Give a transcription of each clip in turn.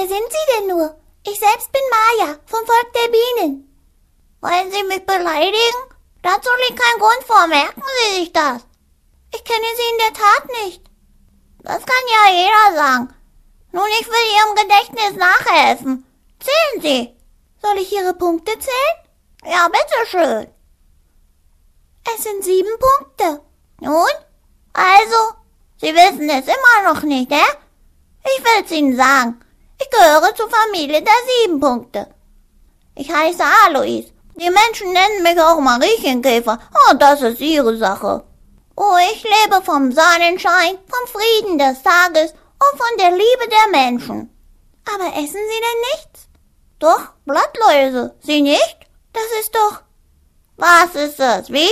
Wer sind Sie denn nur? Ich selbst bin Maja, vom Volk der Bienen. Wollen Sie mich beleidigen? Dazu liegt kein Grund vor, merken Sie sich das. Ich kenne Sie in der Tat nicht. Das kann ja jeder sagen. Nun, ich will Ihrem Gedächtnis nachhelfen. Zählen Sie. Soll ich Ihre Punkte zählen? Ja, bitteschön. Es sind 7 Punkte. Nun? Also, Sie wissen es immer noch nicht, Ich will's Ihnen sagen. Ich gehöre zur Familie der 7 Punkte. Ich heiße Alois. Die Menschen nennen mich auch Mariechenkäfer. Oh, das ist ihre Sache. Oh, ich lebe vom Sonnenschein, vom Frieden des Tages und von der Liebe der Menschen. Aber essen Sie denn nichts? Doch, Blattläuse. Sie nicht? Das ist doch... Was ist das? Wie?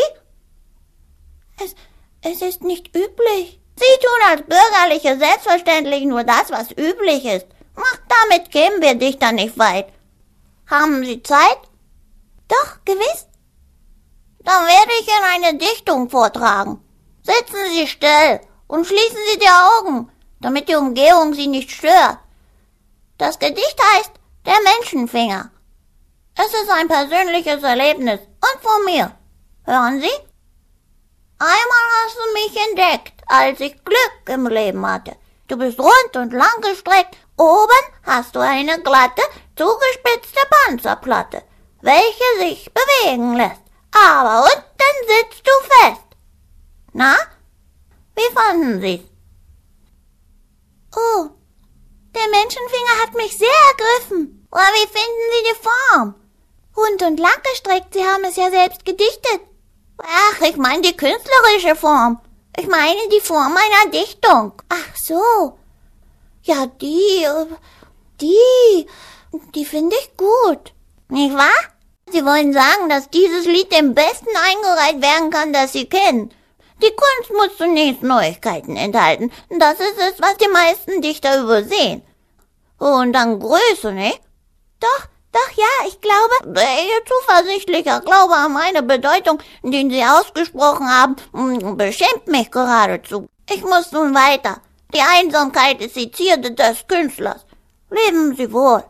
Es ist nicht üblich. Sie tun als Bürgerliche selbstverständlich nur das, was üblich ist. Ach, damit kämen wir Dichter nicht weit. Haben Sie Zeit? Doch, gewiss. Dann werde ich Ihnen eine Dichtung vortragen. Sitzen Sie still und schließen Sie die Augen, damit die Umgebung Sie nicht stört. Das Gedicht heißt Der Menschenfinger. Es ist ein persönliches Erlebnis und von mir. Hören Sie? Einmal hast du mich entdeckt, als ich Glück im Leben hatte. Du bist rund und lang gestreckt. Oben hast du eine glatte, zugespitzte Panzerplatte, welche sich bewegen lässt. Aber unten sitzt du fest. Na, wie fanden Sie's? Oh, der Menschenfinger hat mich sehr ergriffen. Aber wie finden Sie die Form? Rund und lang gestreckt, Sie haben es ja selbst gedichtet. Ach, ich meine die künstlerische Form. Ich meine die Form einer Dichtung. Ach so. Ja, die finde ich gut. Nicht wahr? Sie wollen sagen, dass dieses Lied dem Besten eingereiht werden kann, das Sie kennen. Die Kunst muss zunächst Neuigkeiten enthalten. Das ist es, was die meisten Dichter übersehen. Und dann Größe, nicht? Doch, ja, ich glaube... Ihr zuversichtlicher Glaube an meine Bedeutung, den Sie ausgesprochen haben, beschämt mich geradezu. Ich muss nun weiter. Die Einsamkeit ist die Zierde des Künstlers. Leben Sie wohl.